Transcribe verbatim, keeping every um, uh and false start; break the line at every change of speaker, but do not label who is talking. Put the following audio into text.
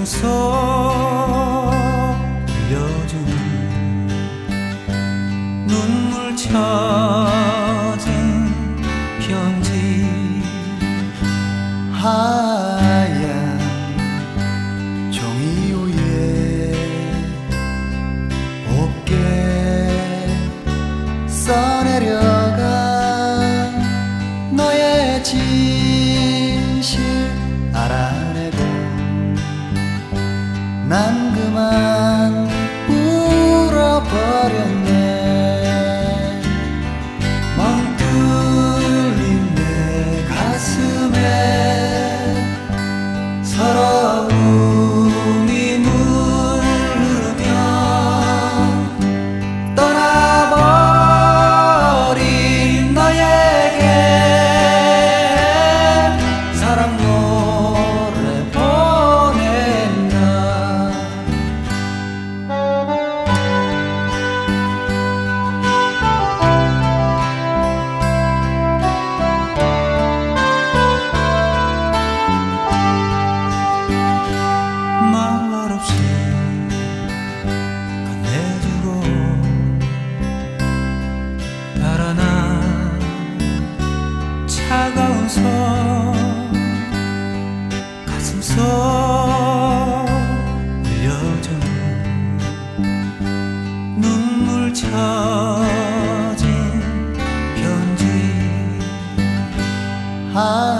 속 흘려주는 눈물 젖은 편지
하얀 종이 위에 곱게 써내려간 너의 진실 알아내고 난 그만 울어버렸네. 멍 뚫린 내 가슴에 서러움이 물르며 떠나버린 너에게 사랑 노래 보냈나.
말없이 건네주고 달아난 차가운 손 가슴 속 흘려주는 눈물 젖은 편지
하